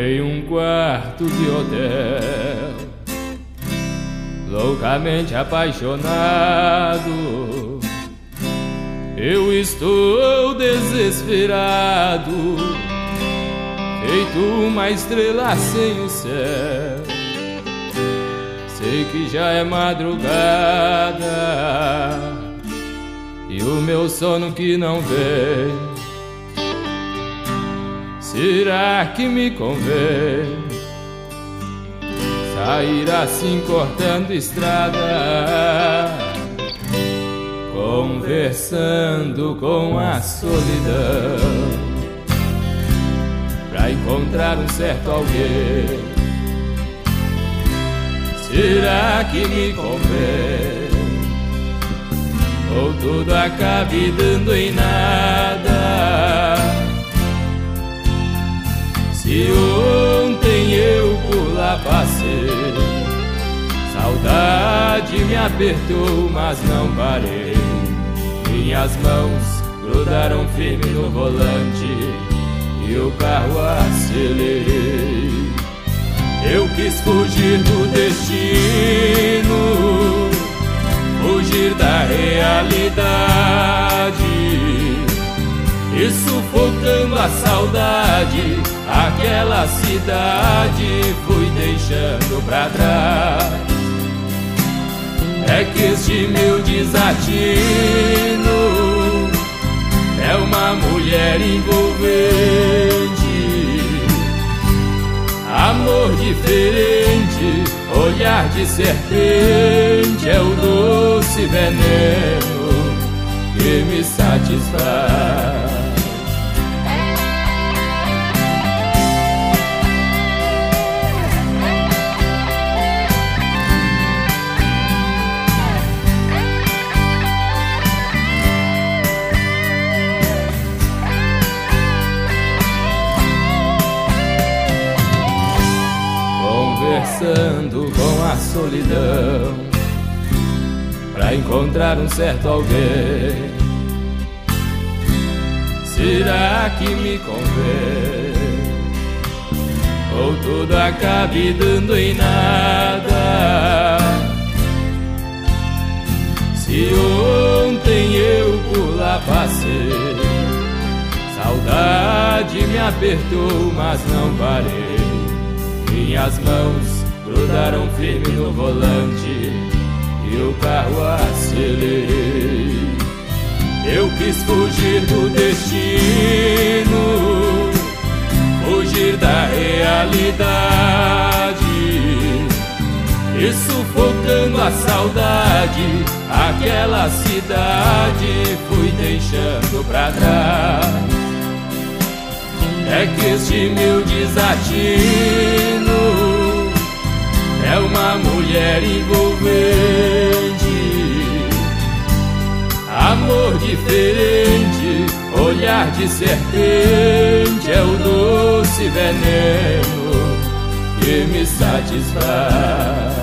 em um quarto de hotel, loucamente apaixonado. Eu estou desesperado, feito uma estrela sem o céu. Sei que já é madrugada e o meu sono que não vem. Será que me convém sair assim cortando estrada, conversando com a solidão, pra encontrar um certo alguém? Será que me convém? Ou tudo acabe dando em nada? Se ontem eu por lá passei, saudade me apertou, mas não parei. Minhas mãos grudaram firme no volante e o carro acelerei. Eu quis fugir do destino, fugir da realidade, e sufocando a saudade, aquela cidade fui deixando pra trás. É que este meu desatino é uma mulher envolvente, amor diferente, olhar de serpente, é o doce veneno que me satisfaz. Conversando com a solidão, pra encontrar um certo alguém. Será que me convém? Ou tudo acabe dando em nada? Se ontem eu por lá passei, saudade me apertou, mas não parei. Minhas mãos grudaram firme no volante e o carro acelerei. Eu quis fugir do destino, fugir da realidade, e sufocando a saudade, aquela cidade fui deixando pra trás. É que este meu desatino é uma mulher envolvente, amor diferente, olhar de serpente, é o doce veneno que me satisfaz.